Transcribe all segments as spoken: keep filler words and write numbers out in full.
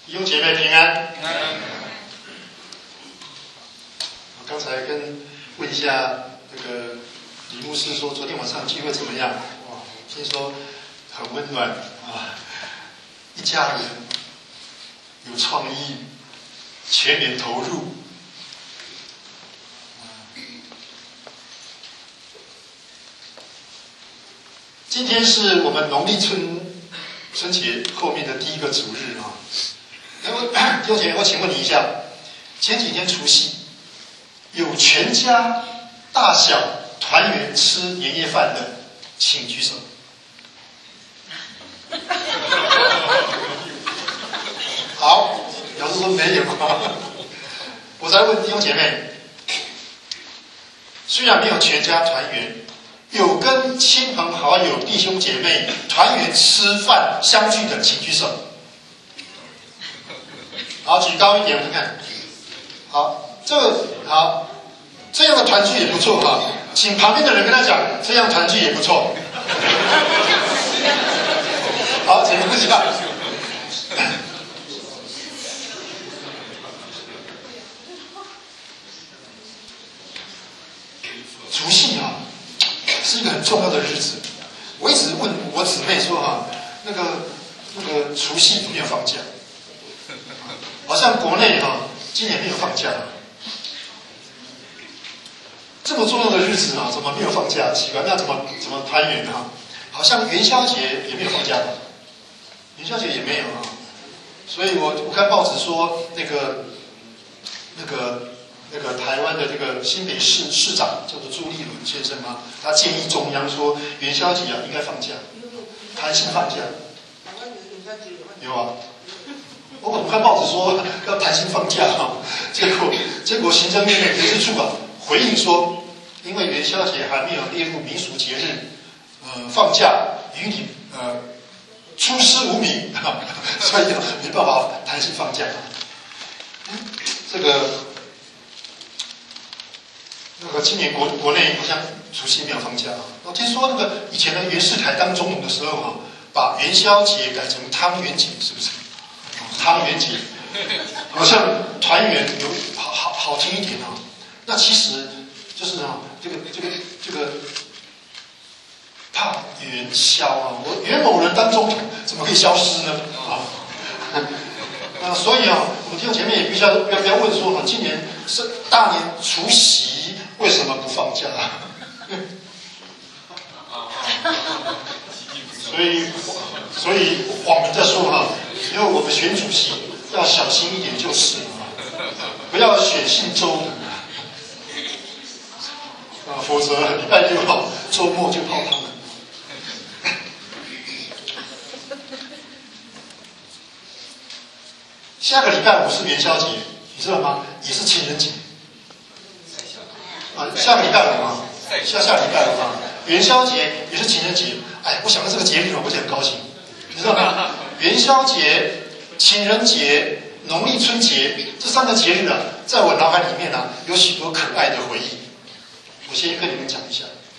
弟兄姐妹平安。 平安。 我刚才跟问一下那个李牧师说，昨天晚上聚会怎么样？哇，听说很温暖啊，一家人有创意，全面投入。今天是我们农历春春节后面的第一个主日啊。弟兄姐妹，我请问你一下，前几天除夕有全家大小团圆吃年夜饭的，请举手。好，表示说没有。我再问弟兄姐妹，虽然没有全家团圆，有跟亲朋好友、弟兄姐妹团圆吃饭相聚的，请举手。好，举高一点，我们看。好，这个好，这样的团聚也不错哈。请旁边的人跟他讲，这样团聚也不错。好，请问一下。除夕啊，是一个很重要的日子。我一直问我姊妹说哈，那个那个除夕有没有放假？好像国内哈、啊、今年没有放假，这么重要的日子啊，怎么没有放假？奇怪，那怎么怎么团圆啊？好像元宵节也没有放假吧？元宵节也没有啊。所以我我看报纸说，那个那个那个台湾的这个新北市市长叫做朱立伦先生啊，他建议中央说元宵节啊应该放假，弹性放假。 台湾有元宵节有啊。我我看报纸说要弹性放假哈，结果结果行政院的人事处啊回应说，因为元宵节还没有列入民俗节日，呃放假与你呃出师无名，所以没办法弹性放假。嗯、这个那个今年国国内好像除夕没有放假啊。我听说那个以前的袁世凯当总统的时候啊，把元宵节改成汤圆节，是不是？汤圆节，好像团圆有好好好听一点啊。那其实就是啊，这个这个这个怕元宵啊，我袁某人当总统怎么可以消失呢？啊，啊，所以啊，我们弟兄姐妹也必须要要不要问说，今年是大年除夕为什么不放假？所以所以网民在说哈、啊。因为我们选主席要小心一点就是了，不要选姓周的啊，否则礼拜六号周末就泡汤了。下个礼拜五是元宵节，你知道吗？也是情人节啊，下个礼拜五啊，下下礼拜五啊，元宵节也是情人节。哎，我想到这个节日，我就很高兴，你知道吗？元宵节、情人节、农历春节这三个节日啊，在我脑海里面啊，有许多可爱的回忆。我先跟你们讲一下。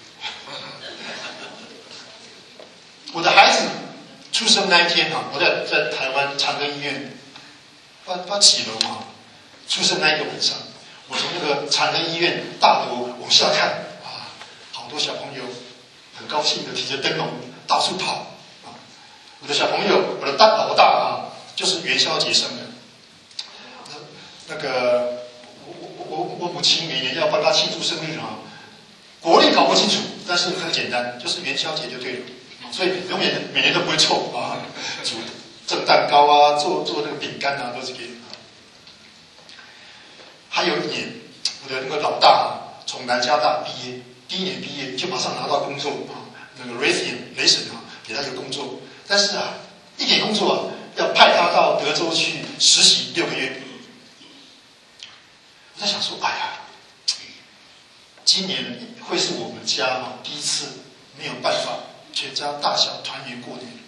我的孩子出生那一天啊，我在在台湾长庚医院，不知道几楼啊，出生那一个晚上，我从那个长庚医院大楼往下看啊，好多小朋友很高兴的提着灯笼到处跑。我的小朋友，我的大老大啊，就是元宵节生的。那个，我我我我母亲每年要帮他庆祝生日啊，国历搞不清楚，但是很简单，就是元宵节就对了。所以永远每年都不会错啊，煮蒸蛋糕啊，做做那个饼干啊，都是给。还有一年，我的那个老大啊，从南加大毕业，第一年毕业就马上拿到工作啊，那个 Raytheon 雷神啊，给他一个工作。但是啊，一点工作啊，要派他到德州去实习六个月。我在想说，哎呀，今年会是我们家啊第一次没有办法全家大小团圆过年。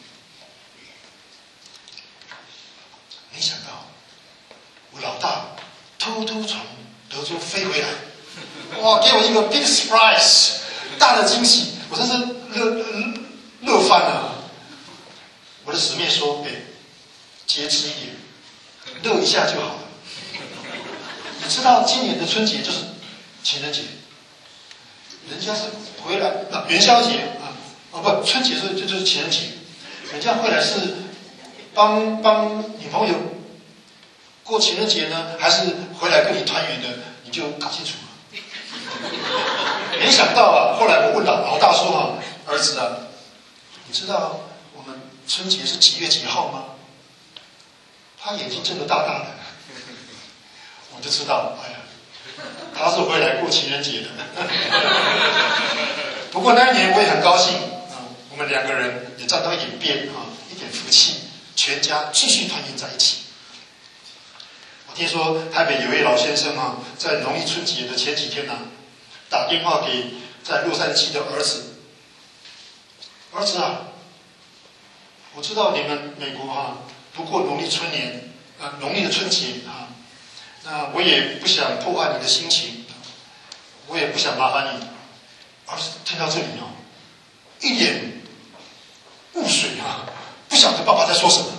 没想到，我老大偷偷从德州飞回来，哇，给我一个 big surprise， 大的惊喜，我真是乐乐翻了。我的姊妹说：“哎，节制一点， 乐一下就好了。你知道今年的春节就是情人节，人家是回来啊元宵节啊哦不春节是就就是情人节，人家回来是帮帮女朋友过情人节呢，还是回来跟你团圆的，你就搞清楚了。没想到啊，后来我问老老大说啊，儿子啊，你知道我们春节是几月几号吗？他眼睛睁得大大的，我就知道，哎呀，他是回来过情人节的。不过那一年我也很高兴啊，我们两个人也站到眼边啊，一点福气，全家继续团圆在一起。我听说台北有位老先生啊，在农历春节的前几天呢、啊，打电话给在洛杉矶的儿子，儿子啊，我知道你们美国啊不过农历春年啊，农历的春节啊，那我也不想破坏你的心情，我也不想麻烦你。儿子听到这里啊，一脸雾水啊，不晓得爸爸在说什么。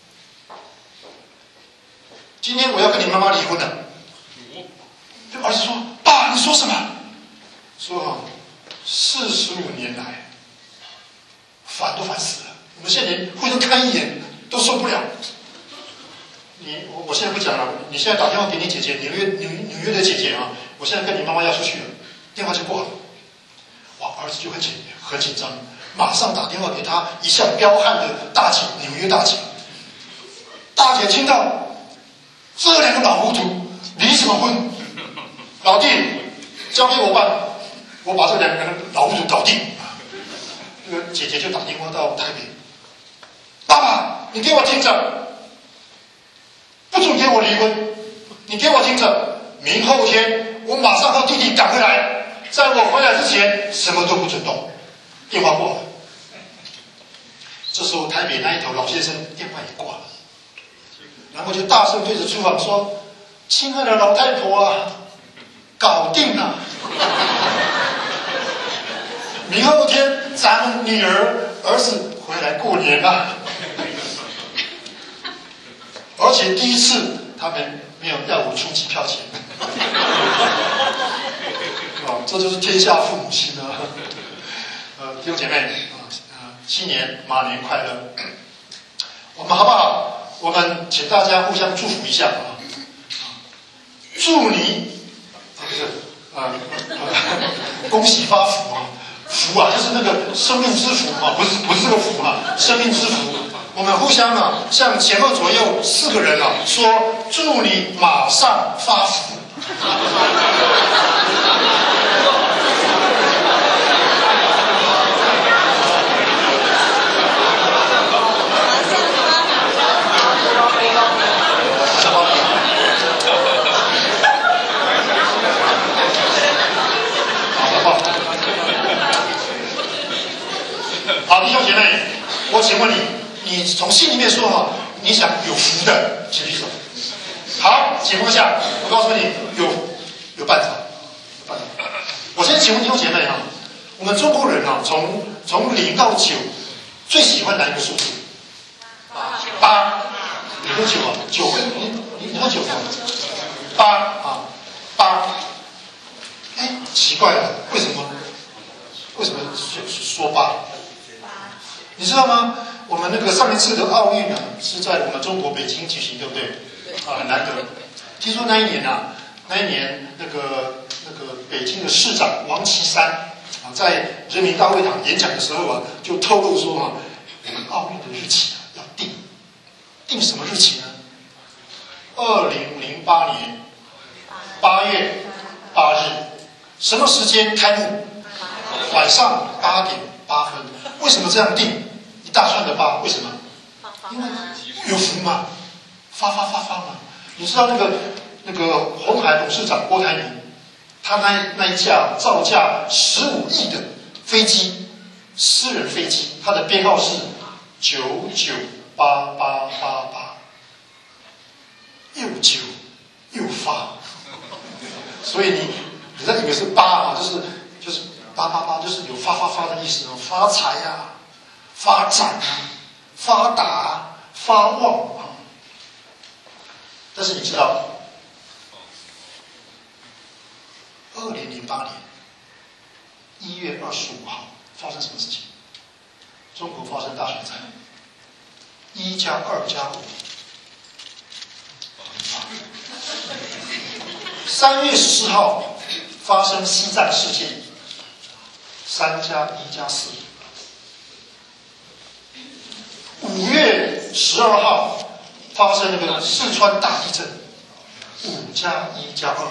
今天我要跟你妈妈离婚了。就儿子说：“爸，你说什么？”说啊，四十五年来，烦都烦死了。我们现在连互相看一眼都受不了。你我我现在不讲了，你现在打电话给你姐姐，纽约纽纽约的姐姐啊，我现在跟你妈妈要出去了，电话就挂了。哇，儿子就很紧很紧张，马上打电话给他一向彪悍的大姐，纽约大姐。大姐听到这两个老糊涂离什么婚？老弟，交给我办，我把这两个老糊涂搞定。这个姐姐就打电话到台北，爸爸，你给我听着，不准给我离婚，你给我听着，明后天我马上和弟弟赶回来，在我回来之前什么都不准动。电话挂了。这时候台北那一头老先生电话也挂了，然后就大声对着厨房说：“亲爱的老太婆啊，搞定了！明后天咱们女儿儿子回来过年了，而且第一次他们没有要我出机票钱。”啊，这就是天下父母心啊！呃，弟兄姐妹啊，呃，新年马年快乐！我们好不好？我们请大家互相祝福一下啊！祝你啊，不是啊、呃，恭喜发福啊！福啊，就是那个生命之福啊，不是不是这个福啊，生命之福。我们互相啊，向前后左右四个人啊说：“祝你马上发福。”好，弟兄姐妹，我请问你，你从心里面说哈，你想有福的，请举手。好，情况下，我告诉你，有有办法，有办法。我先请问弟兄姐妹哈，我们中国人啊，从从零到九，最喜欢哪一个数字？八。你喝酒啊？酒会你你你喝酒吗？八啊，八。哎，奇怪了，为什么？为什么说说八？你知道吗？我们那个上一次的奥运啊，是在我们中国北京举行，对不对？啊，很难得。听说那一年啊，那一年那个那个北京的市长王岐山啊，在人民大会堂演讲的时候啊，就透露说啊，我们奥运的日期啊要定，定什么日期呢？二零零八年八月八日，什么时间开幕？晚上八点八分。为什么这样定？一大串的八，为什么？因为有福嘛，发发发发嘛。你知道那个那个鸿海董事长郭台铭，他那那一架造价十五亿的飞机，私人飞机，它的编号是九九八八八八，又九又发，所以你你在以为是八啊，就是就是八八八，就是有发发发的意思哦，发财啊，发展啊，发达啊，发旺啊。 但是你知道，二零零八年一月二十五号发生什么事情？中国发生大选战，一加二加五。三月十四号发生西藏事件，三加一加四。五月十二号发生那个四川大地震，五加一加二。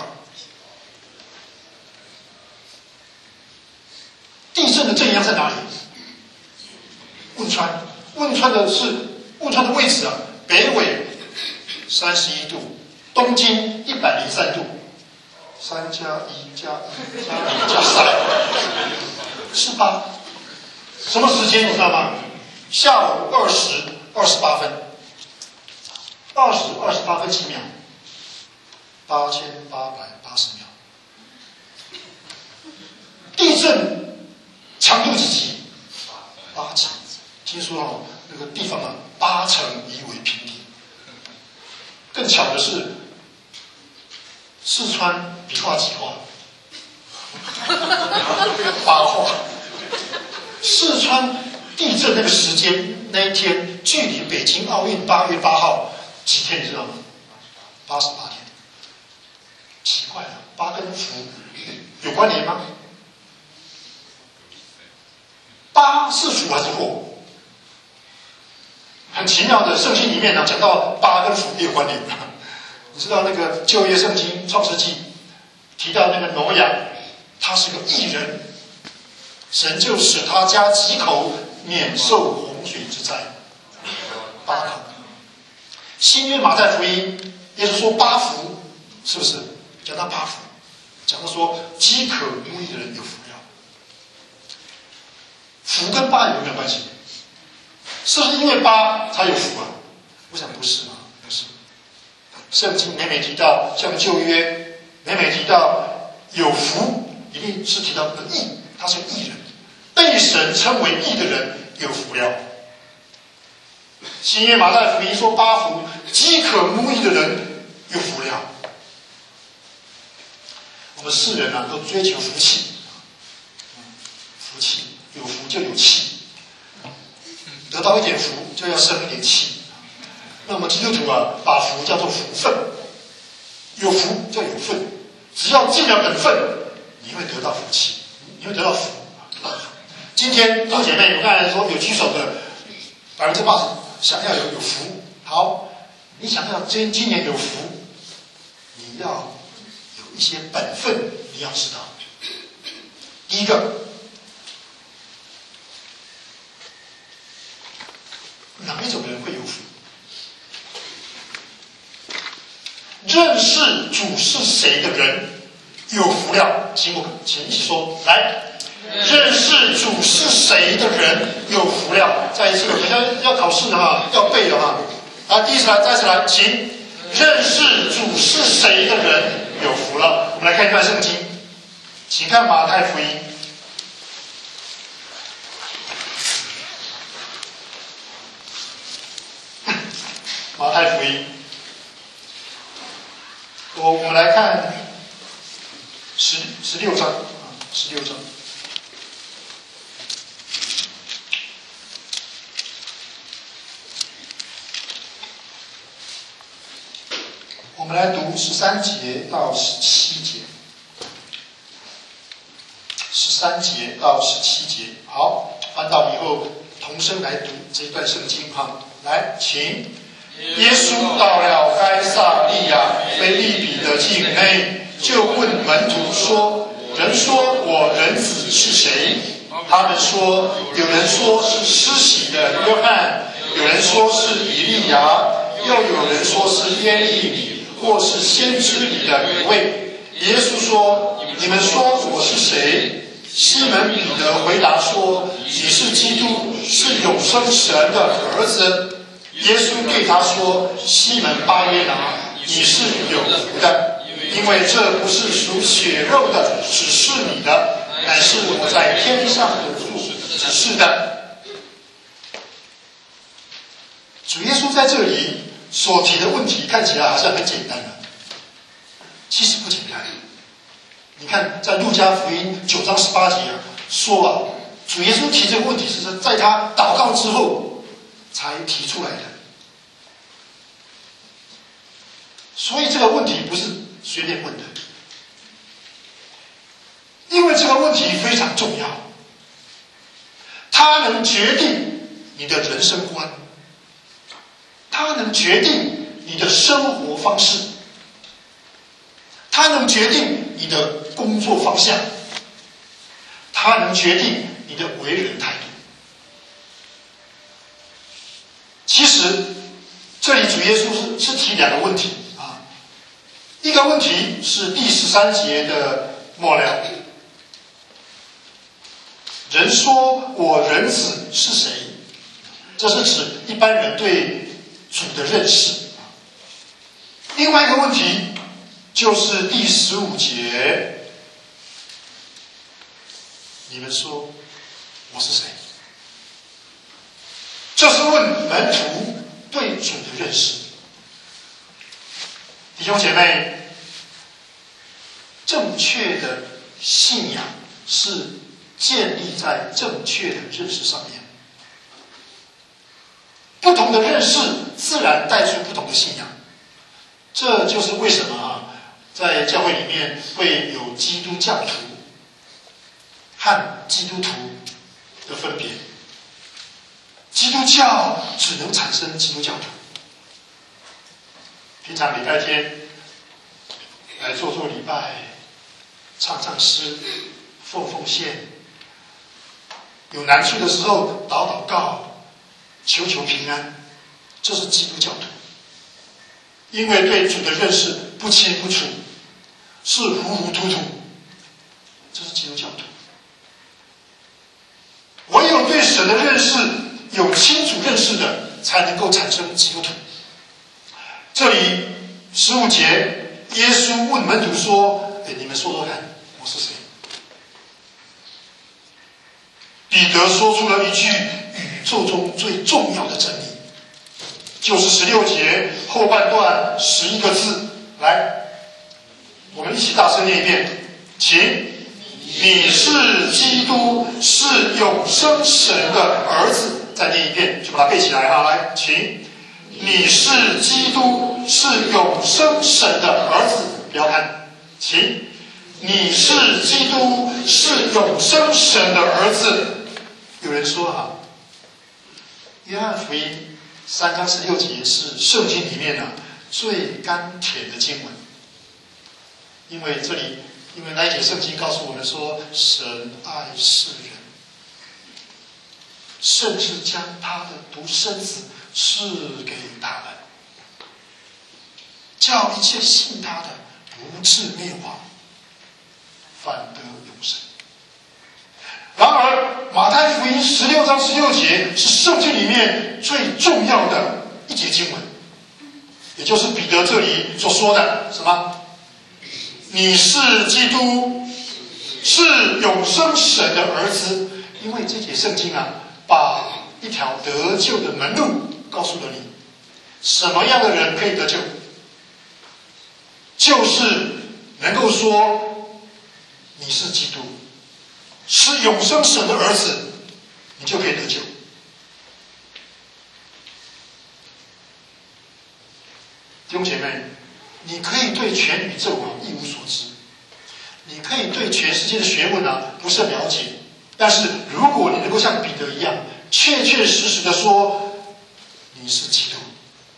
地震的震央在哪里？汶川，汶川的是汶川的位置啊，北纬三十一度，东经一百零三度，三加一加一加二加三，是八。什么时间你知道吗？下午二时二十八分，二十二十八分几秒，八千八百八十秒。地震强度几级？八级。听说哦，那个地方啊，八成夷为平地。更巧的是，四川笔画几画？八画。四川地震那个时间那一天，距离北京奥运八月八号几天，你知道吗？八十八天。奇怪了，八跟伏有关联吗？八是福还是祸？很奇妙的，圣经里面呢讲到八跟福也有关联的。你知道那个旧约圣经创世纪提到那个挪亚，他是个义人，神就使他家几口免受洪水之灾。八口。新约马太福音耶稣说八福，是不是？讲到八福，讲到说饥渴慕义的人有福了。福跟八有没有关系？是不是因为八才有福啊？我想不是嘛，不是。圣经每每提到像旧约，每每提到有福，一定是提到那个义，他是义人，被神称为义的人有福了。新约马太福音说八福，饥渴慕义的人有福了。我们世人啊，都追求福气，福气有福就有气。得到一点福，就要生一点气。那我们基督徒啊，把福叫做福分，有福就有份。只要尽了本分，你会得到福气，你会得到福。今天众姐妹，我刚才说有举手的，百分之八十想要有有福。好，你想要今今年有福，你要有一些本分，你要知道。第一个。哪一种人会有福？认识主是谁的人有福了。请我请一起说，来，认识主是谁的人有福了。再一次，我们要要考试的哈，要背的哈。啊，第一次来，再次来，请认识主是谁的人有福了。我们来看一段圣经，请看马太福音。马太福音，我我们来看十十六章啊，十六章。我们来读十三节到十七节，十三节到十七节。好，翻到以后同声来读这一段圣经哈。来，请。耶稣到了该撒利亚腓立比的境内，就问门徒说：“人说我人子是谁？”他们说：“有人说是施洗的约翰，有人说是以利亚，又有人说是耶利米，或是先知里的一位。”耶稣说：“你们说我是谁？”西门彼得回答说：“你是基督，是永生神的儿子。”耶稣对他说：“西门巴约拿，你是有福的，因为这不是属血肉的指示你的，乃是我在天上的父指示的。”主耶稣在这里所提的问题看起来好像很简单了，其实不简单。你看，在路加福音九章十八节啊，说啊，主耶稣提这个问题是在他祷告之后才提出来的，所以这个问题不是随便问的，因为这个问题非常重要，它能决定你的人生观，它能决定你的生活方式，它能决定你的工作方向，它能决定你的为人态度。其实这里主耶稣是是提两个问题啊，一个问题是第十三节的末了，人说我人子是谁？这是指一般人对主的认识。另外一个问题就是第十五节，你们说我是谁？这是问门徒对主的认识。弟兄姐妹，正确的信仰是建立在正确的认识上面。不同的认识自然带出不同的信仰，这就是为什么啊，在教会里面会有基督教徒和基督徒的分别。基督教只能产生基督教徒。平常礼拜天来做做礼拜，唱唱诗，奉奉献，有难处的时候祷祷告，求求平安，这是基督教徒。因为对主的认识不清不楚，是糊糊涂涂，这是基督教徒。唯有对神的认识有清楚认识的，才能够产生基督徒。这里十五节，耶稣问门徒说：“哎，你们说说看，我是谁？”彼得说出了一句宇宙中最重要的真理，就是十六节后半段十一个字。来，我们一起大声念一遍，请。你是基督，是永生神的儿子。再念一遍，就把它背起来哈。来，请。你是基督，是永生神的儿子。不要看，请。你是基督，是永生神的儿子。有人说哈，约翰福音三章十六节是圣经里面啊最甘甜的经文，因为这里。因为那一节圣经告诉我们说，神爱世人，甚至将他的独生子赐给他们，叫一切信他的不至灭亡，反得永生。然而马太福音十六章十六节是圣经里面最重要的一节经文，也就是彼得这里所说的什么？你是基督，是永生神的儿子。因为这节圣经啊，把一条得救的门路告诉了你。什么样的人可以得救？就是能够说你是基督，是永生神的儿子，你就可以得救。弟兄姐妹，你可以对全宇宙啊一无所知，你可以对全世界的学问啊不甚了解，但是如果你能够像彼得一样，确确实实的说你是基督，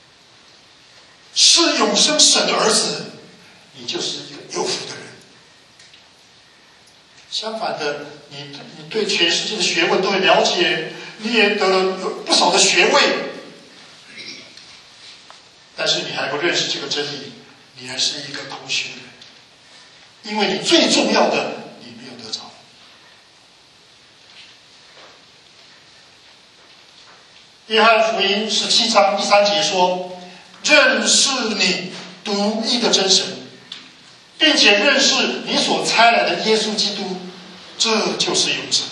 是永生神的儿子，你就是一个有福的人。相反的，你你对全世界的学问都很了解，你也得了不少的学位，但是你还不认识这个真理，你还是一个空虚的人，因为你最重要的你没有得着。约翰福音十七章第三节说：“认识你独一的真神，并且认识你所差来的耶稣基督，这就是永生。”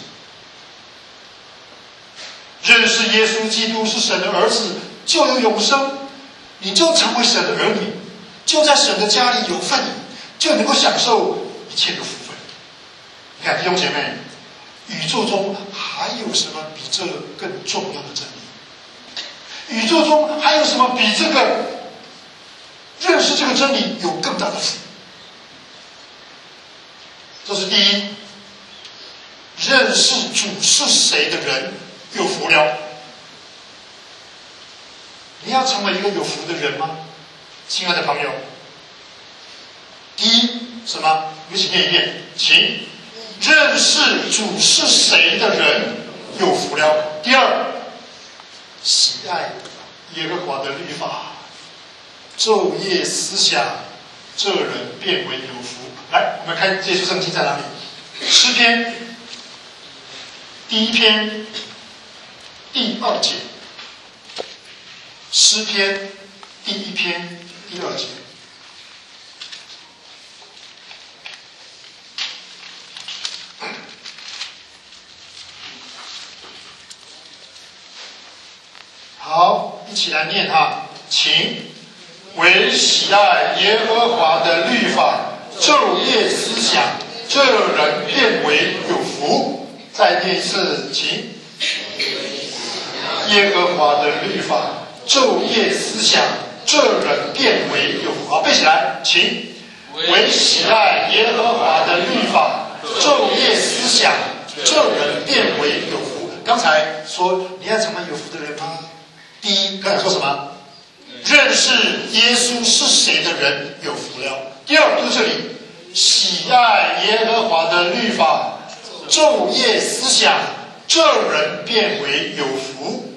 认识耶稣基督是神的儿子，就有永生。 你就成为神的儿女，就在神的家里有份，就能够享受一切的福分。你看弟兄姐妹，宇宙中还有什么比这更重要的真理？宇宙中还有什么比这个认识这个真理有更大的福？这是第一，认识主是谁的人有福了。你要成为一个有福的人吗？亲爱的朋友，第一什么？我们一起念一遍，请。认识主是谁的人有福了。第二，喜爱耶和华的律法，昼夜思想，这人变为有福。来，我们看这书圣经在哪里？诗篇第一篇第二节。诗篇第一篇第二节。好，一起来念哈，请。唯喜爱耶和华的律法，昼夜思想，这人变为有福。再念一次，请。耶和华的律法，昼夜思想，这人变为有福。好，背起来，请。唯喜爱耶和华的律法，昼夜思想，这人变为有福。刚才说你要成为有福的人吗？第一，刚才说什么？认识耶稣是谁的人有福了。第二，就是这里，喜爱耶和华的律法，昼夜思想，这人变为有福。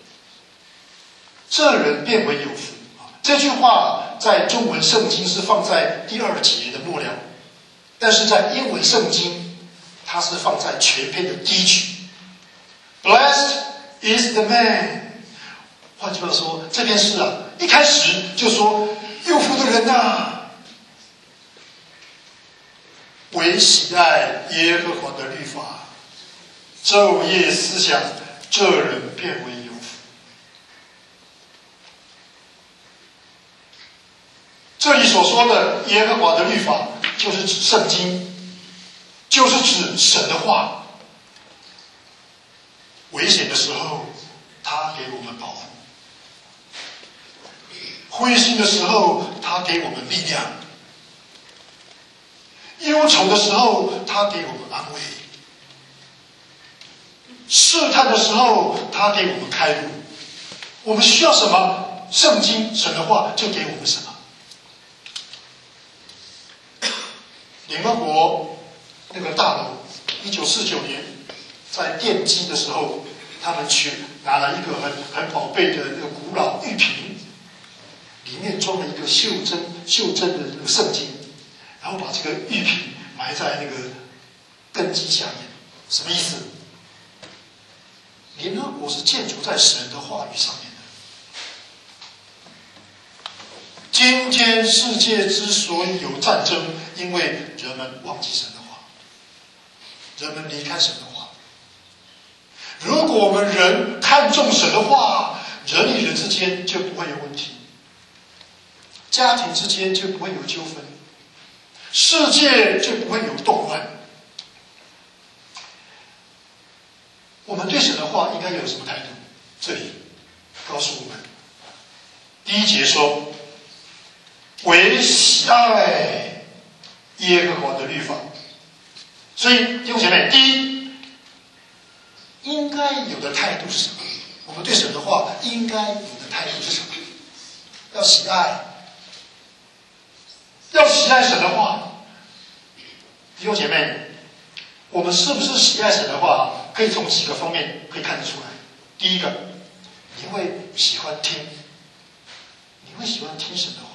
这人变为有福。这句话在中文圣经是放在第二节的末了，但是在英文圣经，它是放在全篇的第一句。Blessed is the man。换句话说，这篇诗啊，一开始就说有福的人啊，唯喜爱耶和华的律法，昼夜思想，这人变为有福。这里所说的耶和华的律法，就是指圣经，就是指神的话。危险的时候，他给我们保护；灰心的时候，他给我们力量；忧愁的时候，他给我们安慰；试探的时候，他给我们开路。我们需要什么？圣经神的话就给我们什么。联合国那个大楼，一九四九年在奠基的时候，他们去拿了一个很很宝贝的那个古老玉瓶，里面装了一个袖珍袖珍的那个圣经，然后把这个玉瓶埋在那个根基下面。什么意思？联合国是建筑在神的话语上面的。今天世界之所以有战争，因为人们忘记神的话，人们离开神的话。如果我们人看重神的话，人与人之间就不会有问题，家庭之间就不会有纠纷，世界就不会有动乱。我们对神的话应该有什么态度？这里告诉我们，第一节说，唯喜爱耶和华的律法。所以弟兄姐妹，第一应该有的态度是什么？我们对神的话应该有的态度是什么？要喜爱，要喜爱神的话。弟兄姐妹，我们是不是喜爱神的话，可以从几个方面可以看得出来。第一个，你会喜欢听，你会喜欢听神的话。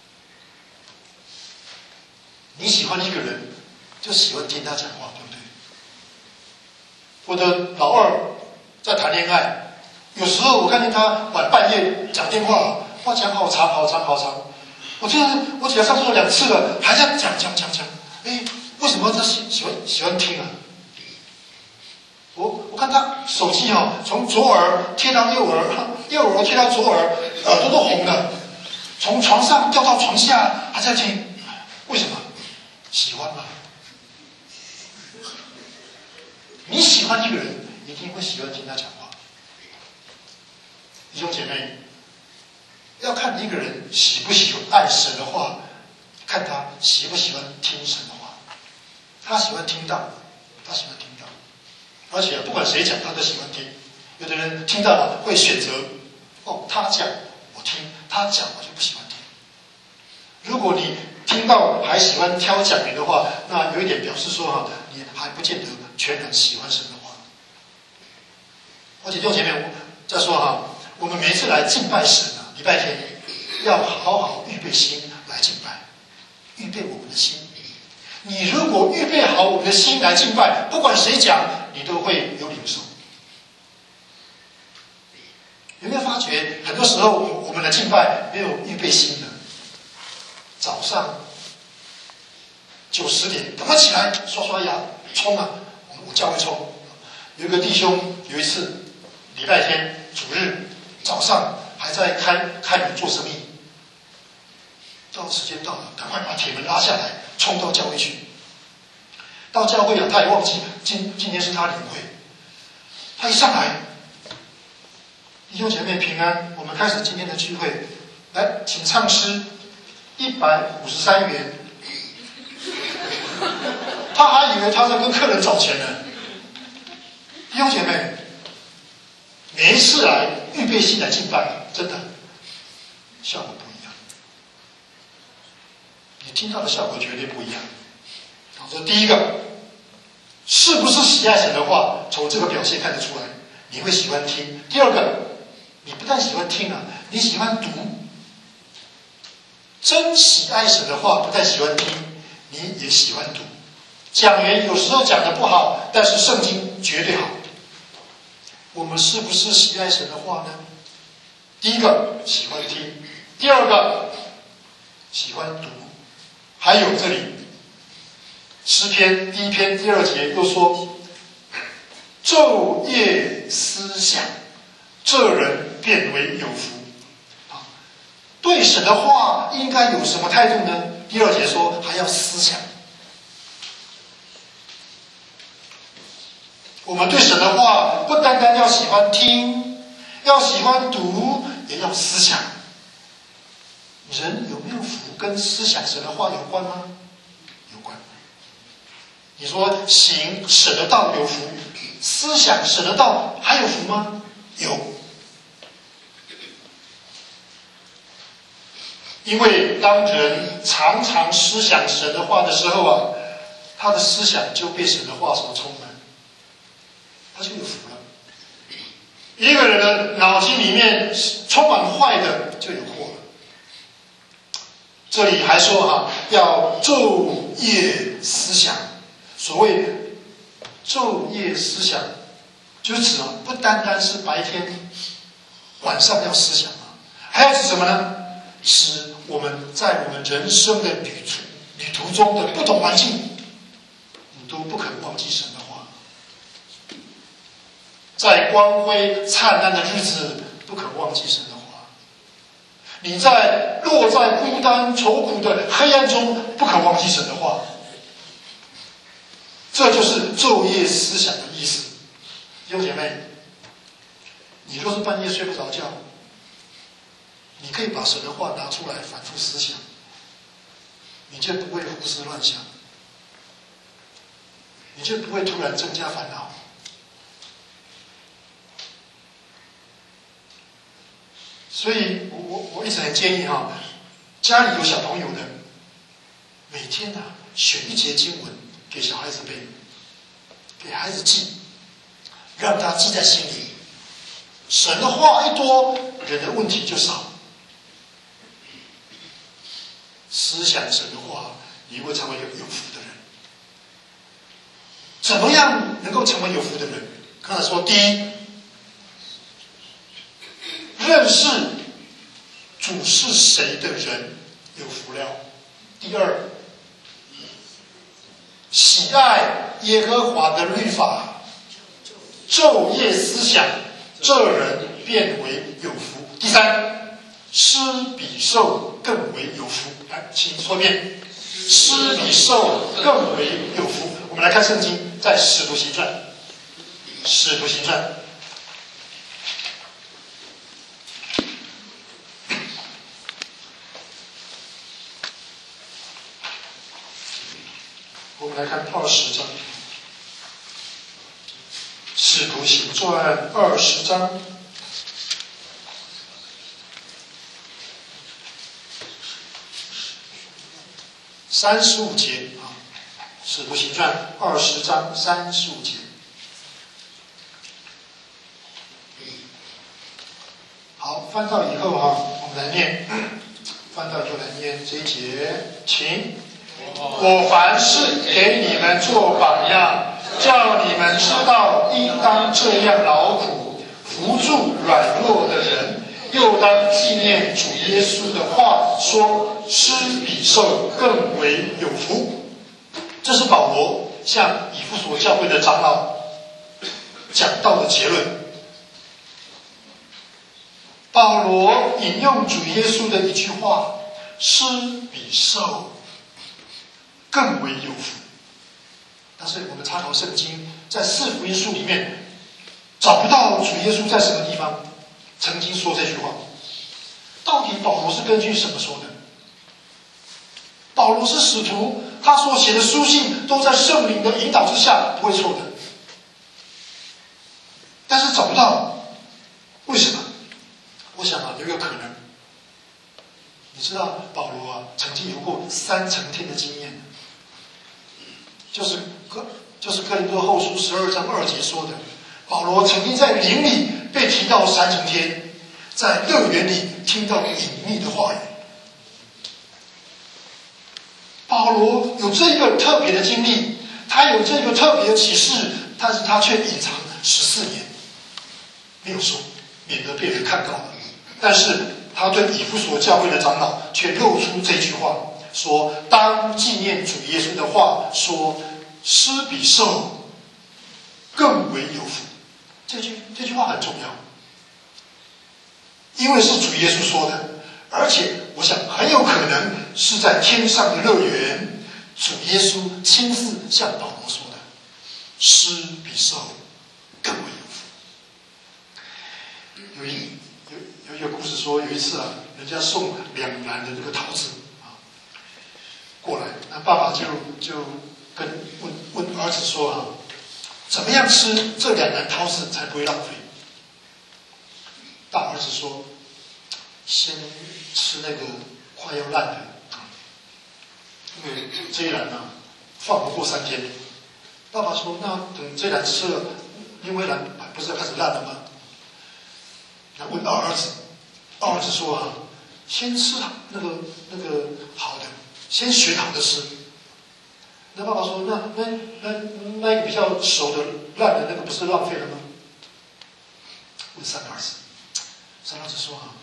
你喜欢一个人，就喜欢听他讲话，对不对？我的老二在谈恋爱，有时候我看见他晚半夜讲电话，话讲好长好长好长。我听我给他上厕所两次了，还在讲讲讲讲。哎，为什么他喜喜欢喜欢听啊？我我看他手机哦，从左耳贴到右耳，右耳贴到左耳，耳朵都红了。 从床上掉到床下还在听，为什么？喜欢吗？你喜欢一个人，一定会喜欢听他讲话。弟兄姐妹，要看一个人喜不喜欢爱神的话，看他喜不喜欢听神的话。他喜欢听到，他喜欢听到，而且不管谁讲，他都喜欢听。有的人听到了会选择，哦，他讲我听，他讲我就不喜欢听。如果你听到还喜欢挑讲员的话，那有一点表示说哈，你还不见得全然喜欢神的话。而且弟兄姐妹，我再说哈，我们每次来敬拜神啊，礼拜天要好好预备心来敬拜，预备我们的心。你如果预备好我们的心来敬拜，不管谁讲，你都会有领受。有没有发觉，很多时候我们的敬拜没有预备心的？早上九十点，赶快起来刷刷牙，冲啊！我教会冲。有一个弟兄有一次礼拜天主日早上还在开开门做生意，到时间到了，赶快把铁门拉下来，冲到教会去。到教会啊，他也忘记今今天是他领会。他一上来，弟兄姐妹平安，我们开始今天的聚会。来，请唱诗一百五十三元。他还以为他在跟客人找钱呢。弟兄姐妹，每一次来预备心来敬拜，真的效果不一样。你听到的效果绝对不一样。好，这第一个，是不是喜爱神的话，从这个表现看得出来，你会喜欢听。第二个，你不但喜欢听啊，你喜欢读。真喜爱神的话，不但喜欢听，你也喜欢读。讲员有时候讲的不好，但是圣经绝对好。我们是不是喜爱神的话呢？第一个喜欢听，第二个喜欢读，还有这里诗篇第一篇第二节又说，昼夜思想，这人变为有福。对神的话应该有什么态度呢？第二节说还要思想。我们对神的话不单单要喜欢听，要喜欢读，也要思想。人有没有福跟思想神的话有关吗？有关。你说行神的道有福，思想神的道还有福吗？有。因为当人常常思想神的话的时候啊，他的思想就被神的话所充满，他就有福了。一个人的脑筋里面充满坏的，就有祸了。这里还说啊，要昼夜思想。所谓昼夜思想，就是指啊，不单单是白天晚上要思想啊，还要指什么呢？使我们在我们人生的旅途旅途中的不同环境，你都不可能忘记神的话。在光辉灿烂的日子，不可忘记神的话。你在落在孤单愁苦的黑暗中，不可忘记神的话。这就是昼夜思想的意思。弟兄姐妹，你若是半夜睡不着觉，你可以把神的话拿出来反复思想，你就不会胡思乱想，你就不会突然增加烦恼。所以我我我一直很建议哈，家里有小朋友的，每天啊选一节经文给小孩子背，给孩子记，让他记在心里。神的话一多，人的问题就少。思想神的话，你会成为有有福的人。怎么样能够成为有福的人？刚才说，第一，认识主是谁的人有福了；第二，喜爱耶和华的律法，昼夜思想，这人变为有福；第三， 施比受更为有福。来，请说一遍，施比受更为有福。我们来看圣经，在使徒行传，使徒行传。我们来看二十章，使徒行传二十章。三十五节啊，《使徒行传》二十章三十五节。好，翻到以后哈、啊，我们来念，翻到以后来念这一节，请。我凡事给你们做榜样，叫你们知道应当这样劳苦，扶助软弱的人。又当纪念主耶稣的话说，施比受更为有福。这是保罗向以弗所教会的长老讲到的结论。保罗引用主耶稣的一句话，施比受更为有福。但是我们查考圣经，在四福音书里面找不到主耶稣在什么地方曾经说这句话。到底保罗是根据什么说的？保罗是使徒，他所写的书信都在圣灵的引导之下，不会错的。但是找不到，为什么？我想啊，有一个可能，你知道保罗啊，曾经有过三层天的经验，就是哥就是哥林多后书十二章二节说的，保罗曾经在灵里被提到三层天，在乐园里听到隐秘的话语。保罗有这个特别的经历，他有这个特别的启示，但是他却隐藏十四年，没有说，免得被人看到了。但是他对以弗所教会的长老却露出这句话，说当纪念主耶稣的话说，施比受更为有福。这句这句话很重要，因为是主耶稣说的，而且我想很有可能是在天上的乐园，主耶稣亲自向保罗说的，施比受更为有福。有一有有一个故事说，有一次啊，人家送两篮的这个桃子啊过来，那爸爸就就跟问问儿子说啊，怎么样吃这两篮桃子才不会浪费？大儿子说，先吃那个快要烂的啊，因为这一篮啊放不过三天。爸爸说，那等这一篮吃了，另外一篮不是要开始烂了吗？那问二儿子，二儿子说啊，先吃那个那个好的，先选好的吃。那爸爸说，那那那那个比较熟的烂的那个不是浪费了吗？问三儿子，三儿子说啊，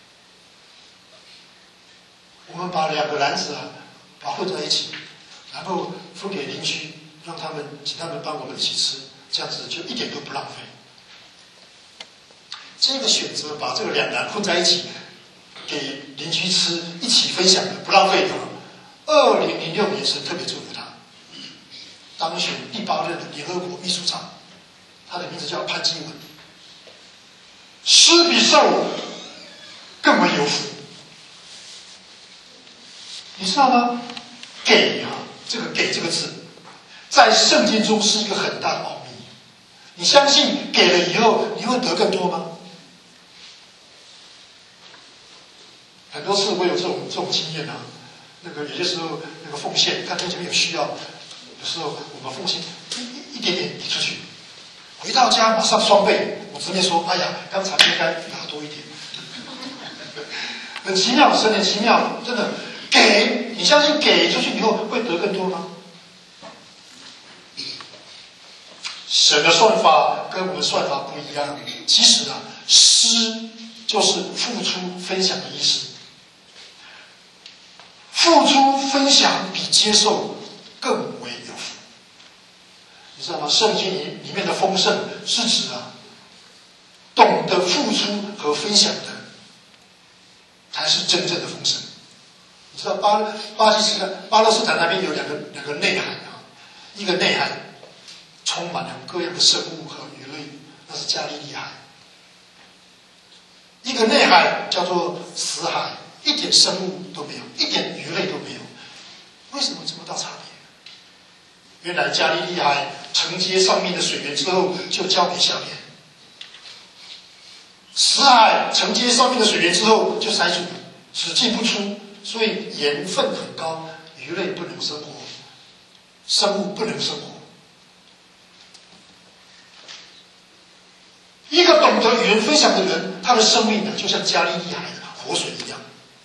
我们把两个篮子啊，把混在一起，然后分给邻居，让他们请他们帮我们一起吃，这样子就一点都不浪费。这个选择把这个两篮混在一起，给邻居吃，一起分享的，不浪费的。二零零六年神特别祝福他，当选第八任的联合国秘书长，他的名字叫潘基文。施比受更为有福，你知道吗？给啊，这个给这个字，在圣经中是一个很大的奥秘。你相信给了以后，你会得更多吗？很多次我有这种这种经验啊，那个有些时候那个奉献，看弟兄有需要，有时候我们奉献一一点点给出去，回到家马上双倍。我直接说，哎呀，刚才应该拿多一点，很奇妙，神很奇妙，真的。给，你相信给出去以后会得更多吗？神的算法跟我们算法不一样。其实啊，施就是付出分享的意思。付出分享比接受更为有福，你知道吗？圣经里里面的丰盛是指啊，懂得付出和分享的是真正的丰盛？你知道巴巴基斯坦巴勒斯坦那边有两个两个内海啊，一个内海充满了各样的生物和鱼类，那是加利利海；一个内海叫做死海，一点生物都没有，一点鱼类都没有。为什么这么大差别？原来加利利海承接上面的水源之后，就交给下面；死海承接上面的水源之后，就塞住了，只进不出，所以盐分很高，鱼类不能生活，生物不能生活。一个懂得与人分享的人，他的生命呢，就像加利利海的活水一样，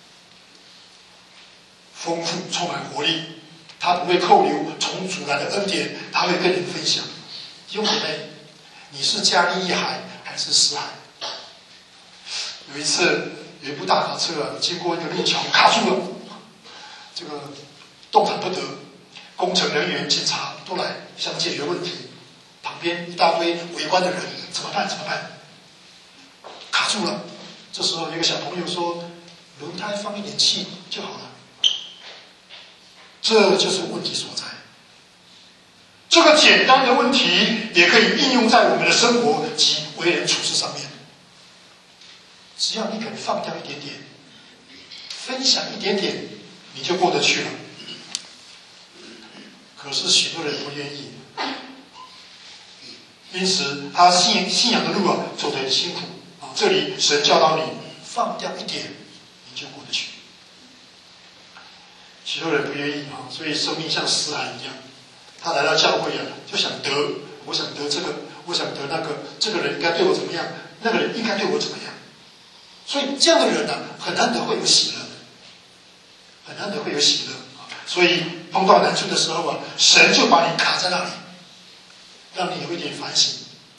丰富充满活力。他不会扣留从主来的恩典，他会跟人分享。弟兄姐妹，你是加利利海还是死海？有一次，有一部大卡车啊，经过一个路桥卡住了，这个动弹不得，工程人员、警察都来想解决问题。旁边一大堆围观的人，怎么办？怎么办？卡住了。这时候有一个小朋友说：“轮胎放一点气就好了。”这就是问题所在。这个简单的问题也可以应用在我们的生活及为人处事上面。只要你肯放掉一点点，分享一点点，你就过得去了。可是许多人不愿意，因此他信信仰的路啊，走得很辛苦啊。这里神教导你放掉一点，你就过得去。许多人不愿意啊，所以生命像死海一样。他来到教会啊，就想得，我想得这个，我想得那个，这个人应该对我怎么样，那个人应该对我怎么样。所以这样的人呢、啊，很难得会有喜乐，很难得会有喜乐啊。所以碰到难处的时候啊，神就把你卡在那里，让你有一点反省。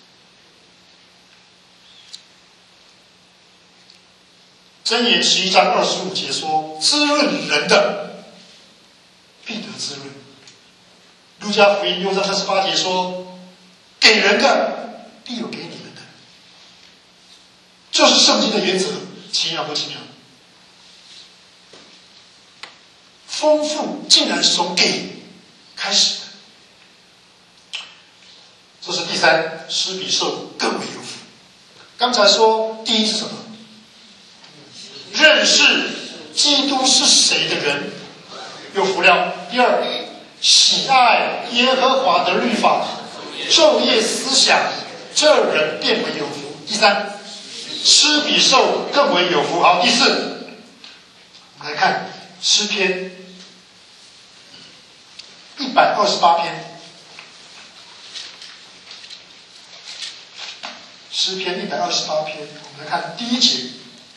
箴言十一章二十五节说：“滋润人的，必得滋润。”路加福音六章三十八节说：“给人的，必有给你们的。”这是圣经的原则，奇妙不奇妙？丰富竟然是从给开始的。这是第三，施比受更为有福。刚才说第一是什么？认识基督是谁的人有福了。第二，喜爱耶和华的律法，昼夜思想，这人变为有福。第三，施比受更为有福。好，第四，我们来看诗篇一百二十八篇，诗篇一百二十八篇，我们来看第一节。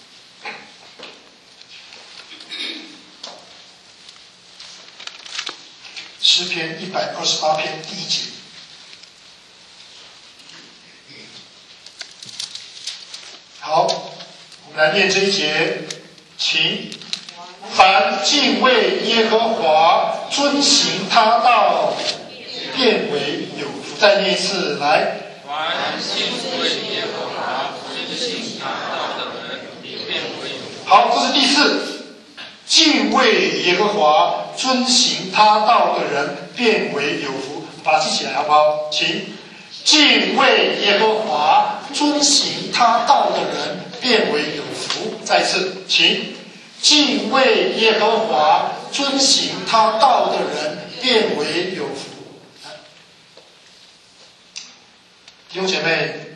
诗篇一百二十八篇第一节，好，我们来念这一节，请凡敬畏耶和华、遵行他道，变为有福。再念一次，来。 凡敬畏耶和华、遵行他道的人，变为有福。 好，这是第四。敬畏耶和华、遵行他道的人，变为有福。把它记起来，好不好？请敬畏耶和华、遵行他道的人，变为有福。再一次，请敬畏耶和华、遵行他道的人，变为有福。弟兄姐妹，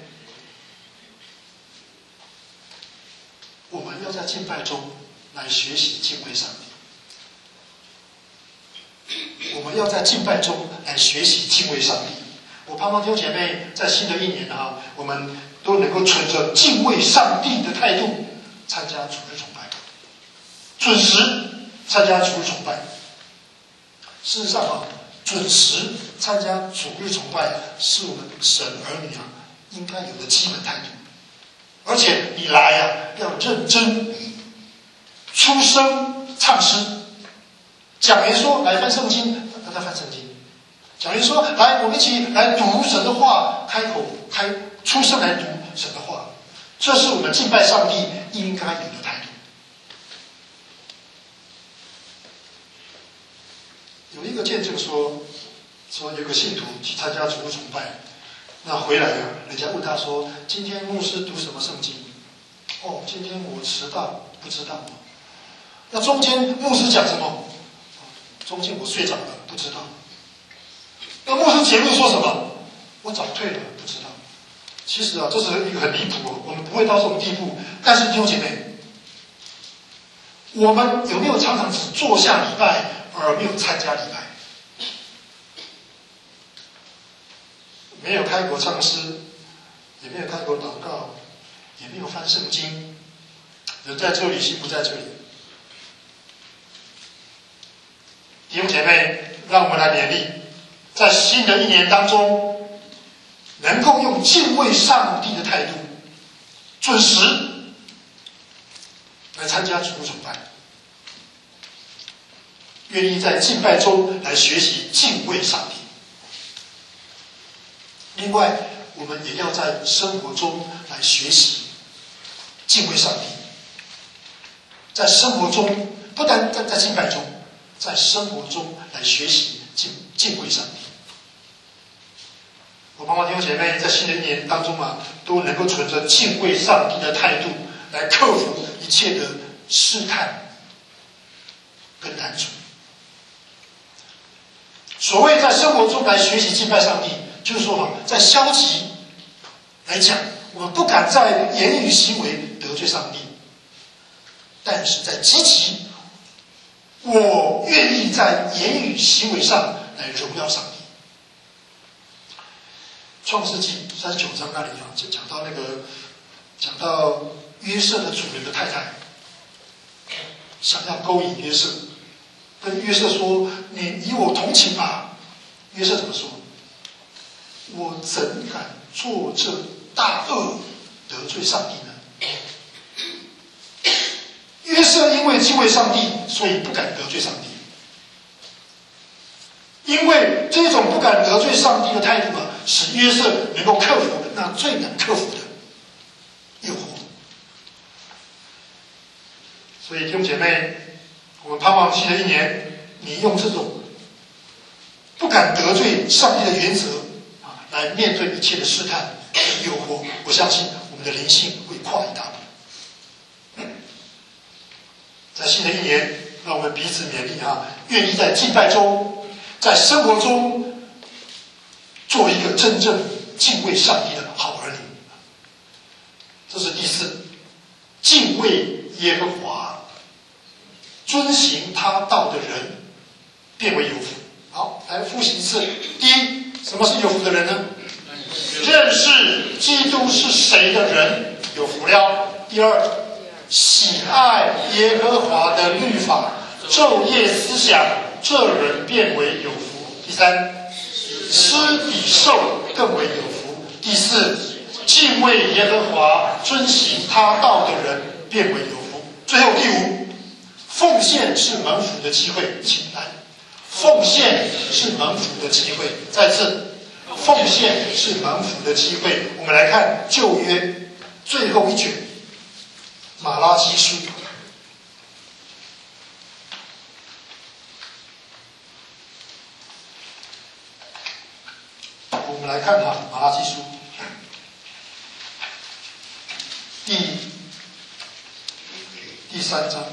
我们要在敬拜中来学习敬畏上帝。我们要在敬拜中来学习敬畏上帝。我盼望弟兄姐妹在新的一年啊，我们都能够存着敬畏上帝的态度参加主日崇拜，准时参加主日崇拜。事实上啊，准时参加主日崇拜是我们神儿女啊应该有的基本态度。而且你来啊，要认真。出声唱诗，讲员说来翻圣经，大家翻圣经。讲员说来，我们一起来读神的话，开口开出声来读神的话，这是我们敬拜上帝应该有的态度。 一个见证说，说有个信徒去参加主日崇拜，那回来啊，人家问他说：“今天牧师读什么圣经？”哦，今天我迟到，不知道。那中间牧师讲什么？中间我睡着了，不知道。那牧师结论说什么？我早退了，不知道。其实啊，这是一个很离谱哦，我们不会到这种地步。但是弟兄姐妹，我们有没有常常只坐下礼拜而没有参加礼拜？没有开口唱诗，也没有开口祷告，也没有翻圣经，人在这里，心不在这里。弟兄姐妹，让我们来勉励，在新的一年当中，能够用敬畏上帝的态度，准时来参加主日崇拜，愿意在敬拜中来学习敬畏上帝。另外，我们也要在生活中来学习敬畏上帝。在生活中，不但在在敬拜中，在生活中来学习敬敬畏上帝。我盼望弟兄姐妹在新的一年当中啊，都能够存着敬畏上帝的态度，来克服一切的试探跟难处。所谓在生活中来学习敬拜上帝，就是说哈，在消极来讲，我们不敢在言语行为得罪上帝，但是在积极，我愿意在言语行为上来荣耀上帝。创世纪三十九章那里啊，就讲到那个讲到约瑟的主人的太太想要勾引约瑟，跟约瑟说：“你以我同情吧。”约瑟怎么说？我怎敢做这大恶得罪上帝呢？约瑟因为敬畏上帝，所以不敢得罪上帝。因为这种不敢得罪上帝的态度啊，使约瑟能够克服那最难克服的诱惑。所以弟兄姐妹，我们盼望新的一年，你用这种不敢得罪上帝的原则啊，来面对一切的试探跟诱惑，我相信我们的灵性会跨一大步。在新的一年，让我们彼此勉励啊，愿意在敬拜中，在生活中，做一个真正敬畏上帝的好儿女。这是第四，敬畏耶和华，遵行他道的人，变为有福。好，来复习一次。第一，什么是有福的人呢？认识基督是谁的人有福了。第二，喜爱耶和华的律法，昼夜思想，这人变为有福。第三，施比受更为有福。第四，敬畏耶和华，遵行他道的人变为有福。最后第五，奉献是蒙福的机会。请来，奉献是蒙福的机会。再次，奉献是蒙福的机会。我们来看旧约最后一卷马拉基书。我们来看哈马拉基书第第三章，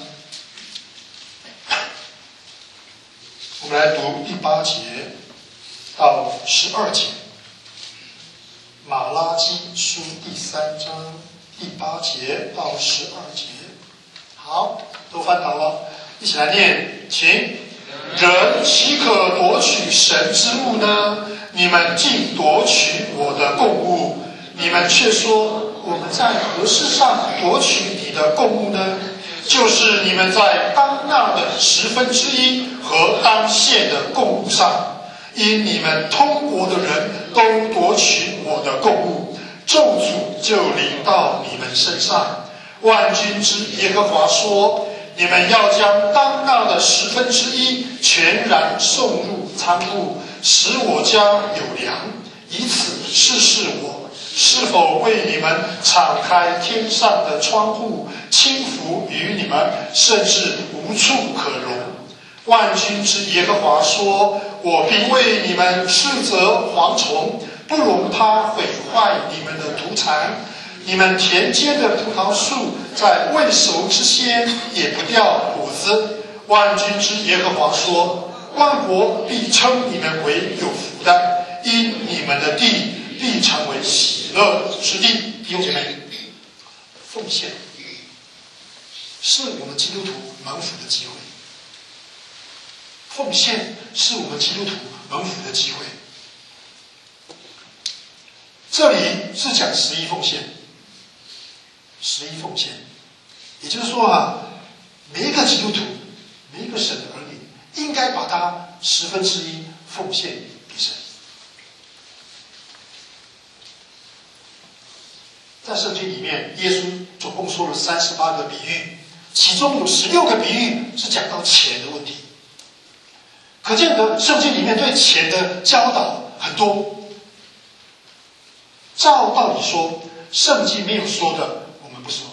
我们来读第八节到十二节。马拉基书第三章第八节到十二节。好，都翻好了，一起来念，请。人岂可夺取神之物呢？你们竟夺取我的供物，你们却说我们在何事上夺取你的供物呢？就是你们在当纳的十分之一和当献的供物上，因你们通国的人都夺取我的供物，咒诅就临到你们身上。万军之耶和华说：你们要将当纳的十分之一全然送入仓库，使我家有粮，以此试试我是否为你们敞开天上的窗户，倾福于你们，甚至无处可容。 万军之耶和华说：我必为你们斥责蝗虫，不容它毁坏你们的土产。你们田间的葡萄树在未熟之先也不掉果子。万军之耶和华说：万国必称你们为有福的，因你们的地必成为喜乐之地。弟兄姐妹，奉献是我们基督徒蒙福的机会。奉献是我们基督徒蒙福的机会。这里是讲十一奉献，十一奉献，也就是说啊，每一个基督徒，每一个神的儿女，应该把他十分之一奉献给神。在圣经里面，耶稣总共说了三十八个比喻，其中有十六个比喻是讲到钱的问题。可见得圣经里面对钱的教导很多。照道理说，圣经没有说的我们不说，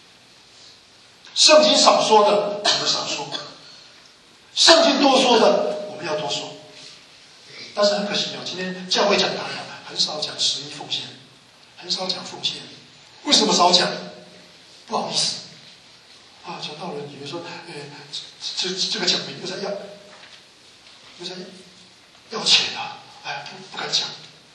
圣经少说的我们少说，圣经多说的我们要多说。但是很可惜哦，今天教会讲堂很少讲十一奉献，很少讲奉献。为什么少讲？不好意思啊，讲道人以为说，呃，这这这个讲名又在要。又在要钱啊！哎，不不敢讲。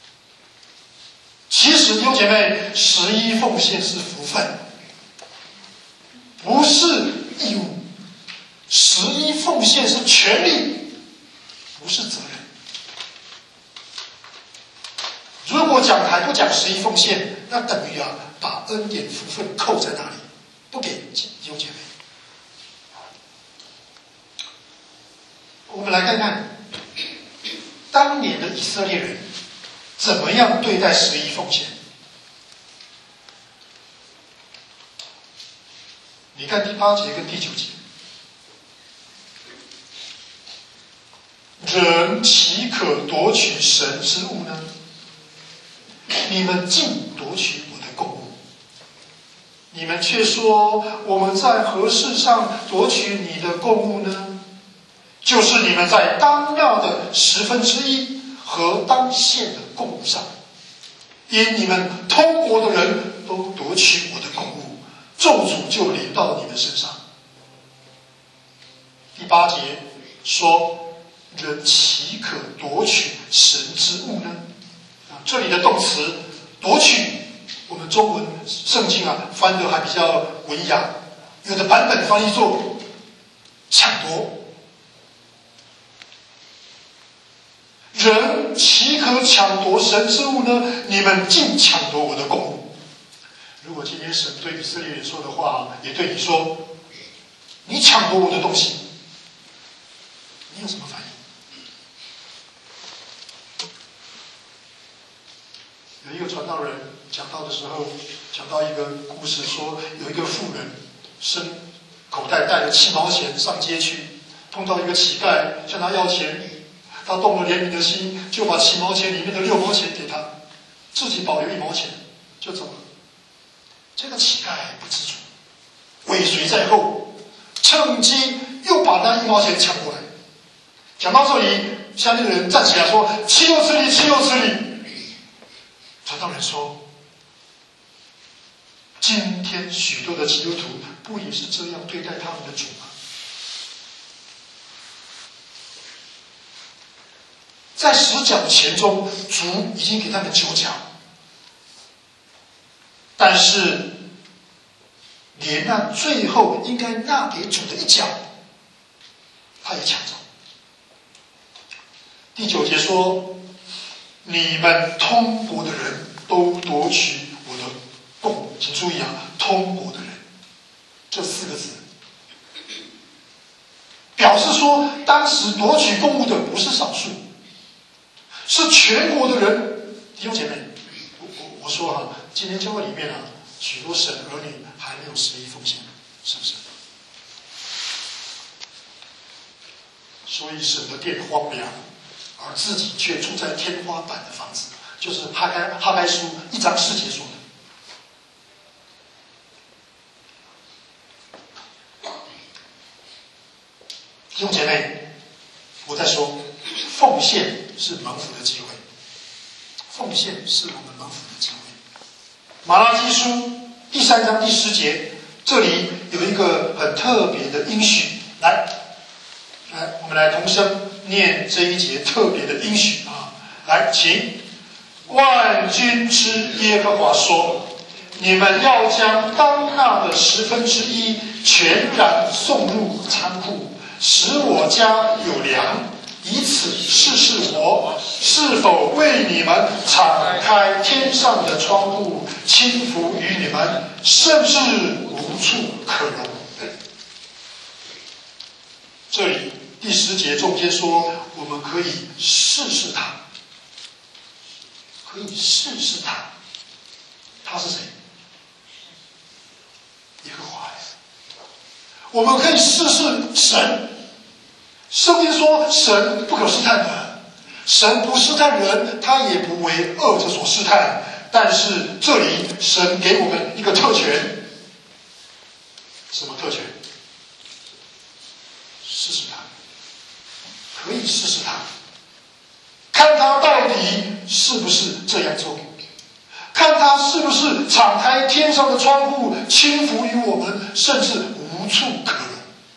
其实弟兄姐妹，十一奉献是福分，不是义务。十一奉献是权利，不是责任。如果讲台不讲十一奉献，那等于啊把恩典福分扣在那里，不给弟兄姐妹。我们来看看当年的以色列人怎么样对待十一奉献。你看第八节跟第九节，人岂可夺取神之物呢？你们竟夺取我的供物，你们却说我们在何事上夺取你的供物呢？就是你们在当纳的十分之一和当献的供物上，因你们通国的人都夺取我的供物，咒诅就临到你们身上。第八节说，人岂可夺取神之物呢？啊，这里的动词夺取，我们中文圣经啊翻得还比较文雅，有的版本翻译作抢夺。人岂可抢夺神之物呢？你们竟抢夺我的供物。如果今天神对以色列人说的话，也对你说，你抢夺我的东西，你有什么反应？有一个传道人讲道的时候，讲到一个故事，说有一个妇人身口袋带了七毛钱上街去，碰到一个乞丐向他要钱。他动了怜悯的心，就把七毛钱里面的六毛钱给他，自己保留一毛钱，就走了。这个乞丐不知足，尾随在后，趁机又把那一毛钱抢过来。讲到这里，下面的人站起来说：“岂有此理！岂有此理！”传道人说：“今天许多的基督徒不也是这样对待他们的主吗？”在十角钱中，主已经给他们九角，但是连那最后应该纳给主的一角，他也抢走。第九节说：“你们通国的人都夺取我的供物。”请注意啊，通国的人这四个字，表示说当时夺取供物的不是少数。是全国的人。弟兄姐妹，我我我说哈、啊，今天教会里面啊，许多神儿女还没有十一奉献，是不是？所以神的殿荒凉，而自己却住在天花板的房子，就是哈该哈该书一章四节说的。弟兄姐妹， 说，奉献是蒙福的机会，奉献是我们蒙福的机会。马拉基书第三章第十节，这里有一个很特别的应许，来，来，我们来同声念这一节特别的应许啊！来，请。万军之耶和华说：你们要将当纳的十分之一全然送入仓库，使我家有粮，以此试试我是否为你们敞开天上的窗户，倾福于你们，甚至无处可容。这里第十节中间说，我们可以试试他，可以试试他。他是谁？耶和华。我们可以试试神。圣经说神不可试探的，神不试探人，他也不为恶者所试探。但是这里神给我们一个特权，什么特权？试试他，可以试试他，看他到底是不是这样做，看他是不是敞开天上的窗户，倾福于我们，甚至无处可容。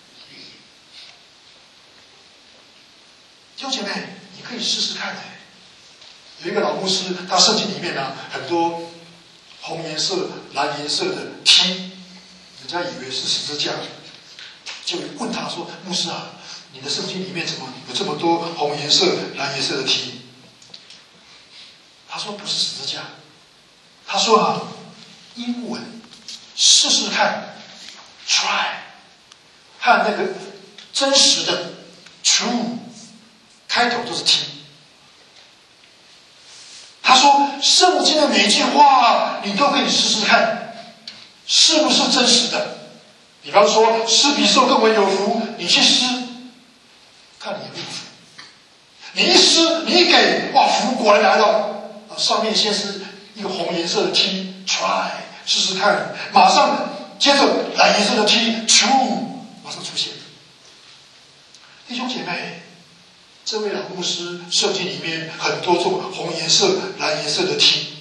弟兄姐妹，你可以试试看。有一个老牧师，他圣经里面呢、啊、很多红颜色、蓝颜色的梯，人家以为是十字架，就问他说：“牧师啊，你的圣经里面怎么有这么多红颜色、蓝颜色的梯？”他说：“不是十字架。”他说啊，英文试试看 ，try， 和那个真实的 true 开头都是 t。他说，圣经的每一句话，你都可以试试看，是不是真实的。比方说，施比受更为有福，你去施，看你有没有福。你一施，你一给，哇，福果然来了。啊，上面先是一个红颜色的 T try 试试看，马上接着蓝颜色的 T true 马上出现。弟兄姐妹，这位老牧师圣经里面很多种红颜色、蓝颜色的 T，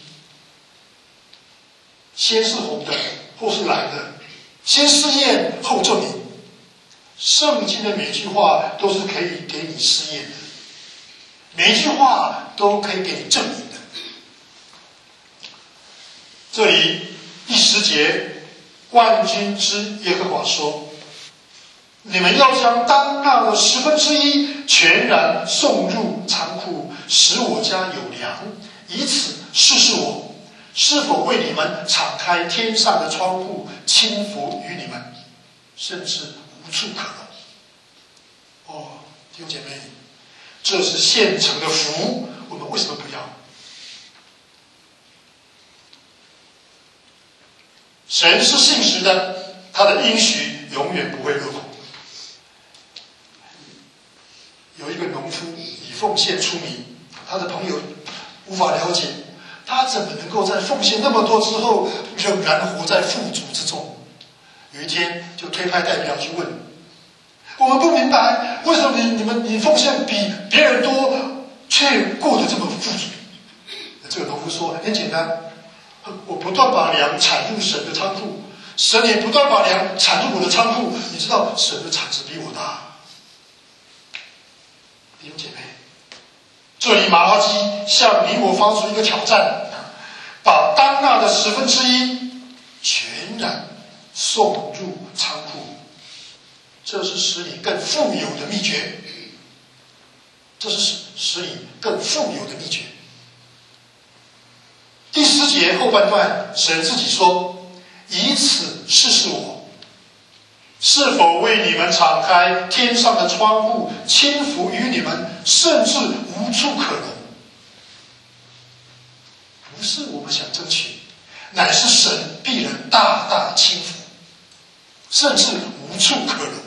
先是红的，后是蓝的，先试验后证明。圣经的每句话都是可以给你试验的，每一句话都可以给你证明的。这里第十节，万军之耶和华说：你们要将当纳的十分之一全然送入仓库，使我家有粮，以此试试我是否为你们敞开天上的窗户，倾福于你们，甚至无处可容。哦，弟兄姐妹，这是现成的福，我们为什么不要？神是信实的，他的应许永远不会落空。有一个农夫以奉献出名，他的朋友无法了解，他怎么能够在奉献那么多之后，仍然活在富足之中？有一天，就推派代表去问：我们不明白，为什么你你们你奉献比别人多，却过得这么富足？这个农夫说：很简单。我不断把粮产入神的仓库，神也不断把粮产入我的仓库。你知道神的产值比我大。弟兄姐妹，这里马拉基向你我发出一个挑战，把当纳的十分之一全然送入仓库，这是使你更富有的秘诀，这是使你更富有的秘诀。第十节后半段，神自己说：以此试试我是否为你们敞开天上的窗户，倾福于你们，甚至无处可容。不是我们想争取，乃是神必然大大倾福，甚至无处可容。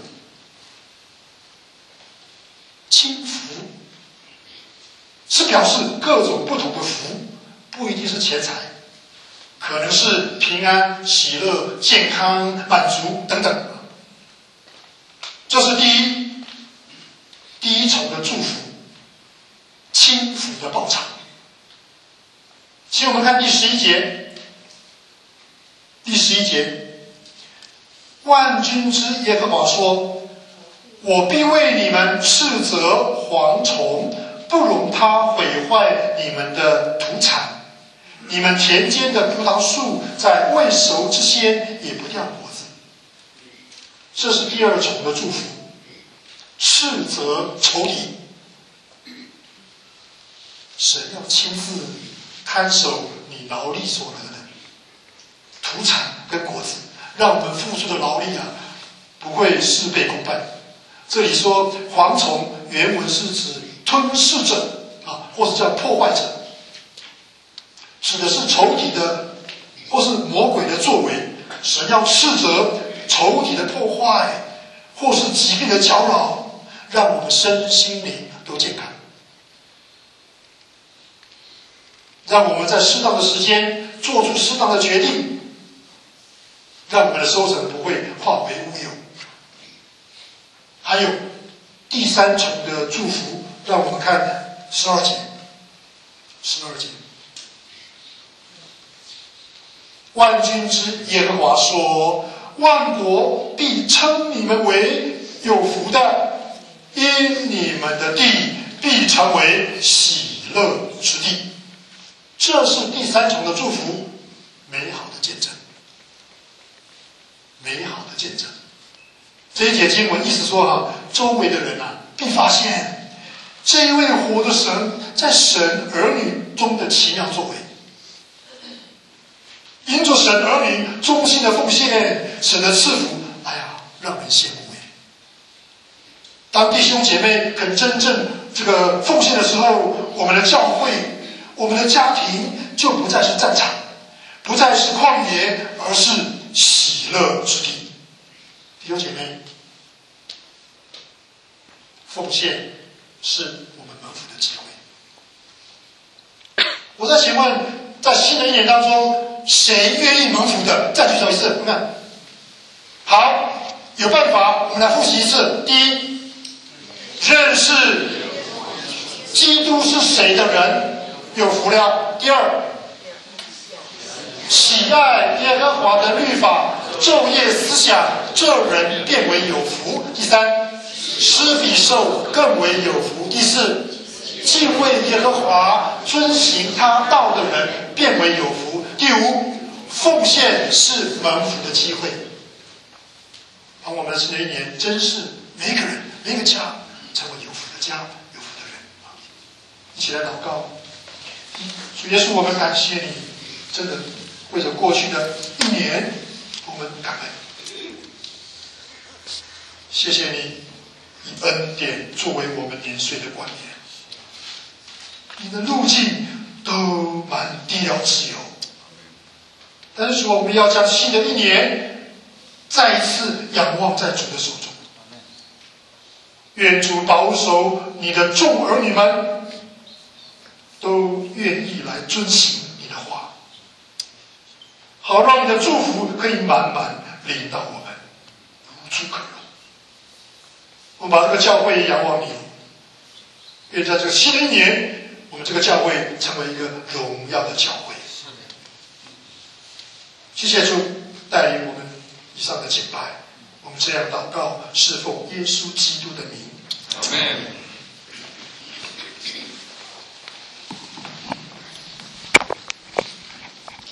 倾福是表示各种不同的福，不一定是钱财，可能是平安、喜乐、健康、满足等等。这是第一第一重重的祝福，轻浮的报偿。请我们看第十一节，第十一节，万军之耶和华说：“我必为你们斥责蝗虫，不容它毁坏你们的土产。你们田间的葡萄树在未熟之先也不掉果子。”这是第二重的祝福，斥责仇敌。神要亲自看守你劳力所得的土产跟果子，让我们付出的劳力啊，不会事倍功半。这里说蝗虫原文是指吞噬者啊，或是叫破坏者，指的是仇敌的或是魔鬼的作为。神要斥责仇敌的破坏，或是疾病的搅扰，让我们身心灵都健康，让我们在适当的时间做出适当的决定，让我们的收成不会化为乌有。还有第三重的祝福，让我们看十二节，十二节，万军之耶和华说：“万国必称你们为有福的，因你们的地必成为喜乐之地。”这是第三重的祝福，美好的见证，美好的见证。这一节经文意思说哈，周围的人啊，必发现这一位活的神在神儿女中的奇妙作为。因着神儿女忠心的奉献，神的赐福，哎呀，让人羡慕哎。当弟兄姐妹肯真正这个奉献的时候，我们的教会，我们的家庭就不再是战场，不再是旷野，而是喜乐之地。弟兄姐妹，奉献是我们蒙福的机会。我再请问，在新的一年当中，谁愿意蒙福的？再举手一次，你看。好，有办法，我们来复习一次。第一，认识基督是谁的人有福了。第二，喜爱耶和华的律法，昼夜思想，这人变为有福。第三，施比受更为有福。第四，敬畏耶和华，遵行他道的人变为有福。第五，奉献是蒙福的机会。让我们的新的一年，真是每一个人、每一个家成为有福的家、有福的人。一起来祷告。主耶稣，我们感谢你，真的为着过去的一年，我们感恩。谢谢你以恩典作为我们年岁的冠冕，你的路径都满地了自由。但是说我们要将新的一年再一次仰望在主的手中，愿主保守你的众儿女们都愿意来遵行你的话，好让你的祝福可以满满临到我们，无处可容。我们把这个教会仰望你，愿在这个新的一年，我们这个教会成为一个荣耀的教会。谢谢主带领我们以上的敬拜，我们这样祷告，是奉耶稣基督的名。阿们。